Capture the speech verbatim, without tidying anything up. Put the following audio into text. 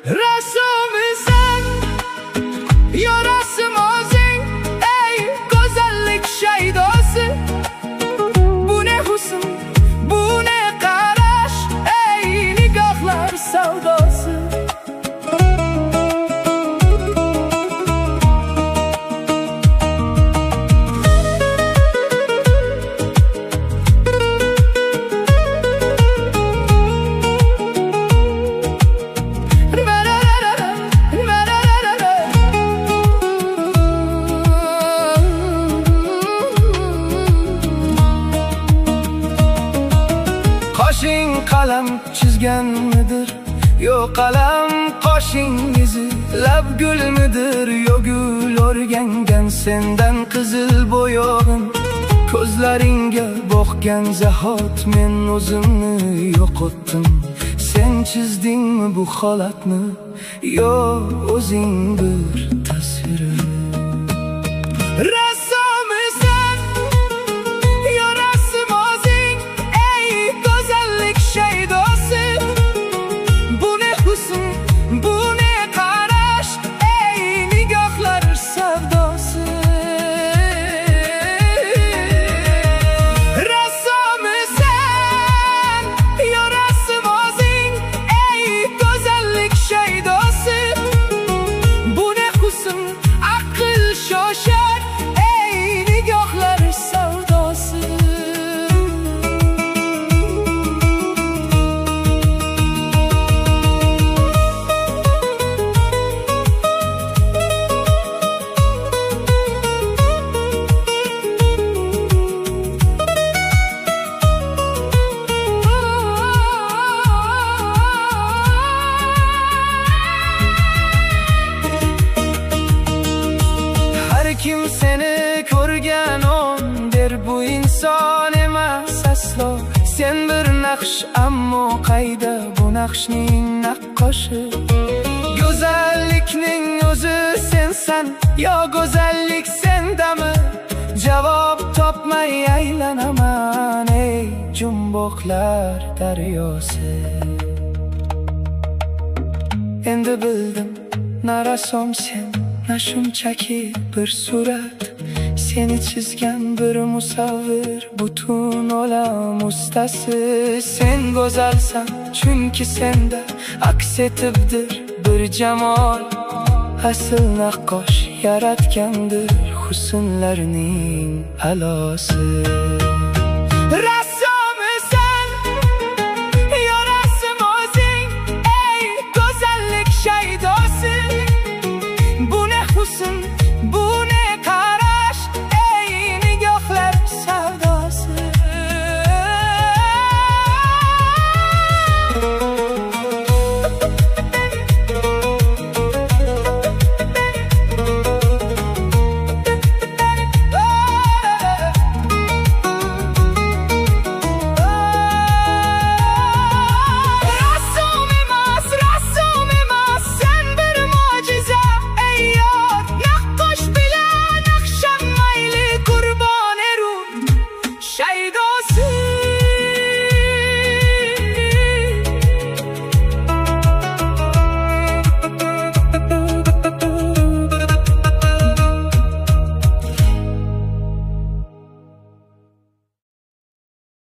Rassomisan, yo rassom o'zing, ey go'zallik shaydosi. Bu ne husn, bu ne qarash, ey nigohlar savdosi. Qoshing qalam chizgan midir, yo qalam qoshingizni? Lab gul midir, yo gul o'rgangan sendan qizil bo'yog'im? Ko'zlaringga boqgan zahot men o'zimni yo'qotdim. Sen chizdingmi bu holatni, yo o'zing bir tasviri? Rassomisan, yo rassom o'zing, ey go'zallik shaydosi. Bu ne husn, bu ne qarash, ey nigohlar savdosi. Rassomisan, yo rassom o'zing, ey go'zallik shaydosi. Bu ne husn, aql shoshar, ey nigohlar savdosi. Har kim seni ko'rgan on der, bu inson emas aslo. Sen bir naqsh, ammo qayda bu naqshning naqqoshi? Go'zallikning o'zi sensan, yo go'zallik sendami? Javob topmay aylanaman, ey jumboqlar daryosi. Endi bildim, na rassom sen, na shunchaki bir surat. Seni chizgan bir musavvir, butun olam ustasi. Sen go'zalsan, chunki senda aks etibdir bir jamol. Asl naqqosh yaratgandir husnlarning alosi.